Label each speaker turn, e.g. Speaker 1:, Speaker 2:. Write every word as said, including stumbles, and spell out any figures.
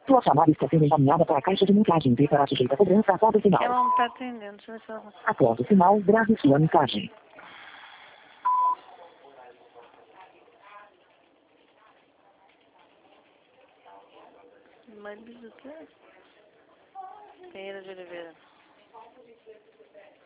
Speaker 1: Sua chamada está sendo encaminhada para a caixa de mensagem e para sujeita a cobrança após o sinal.
Speaker 2: Ela não está atendendo, deixa eu ver se ela...
Speaker 1: Após o sinal, grave sua mensagem.
Speaker 2: Mas do quê? Pereira de Oliveira.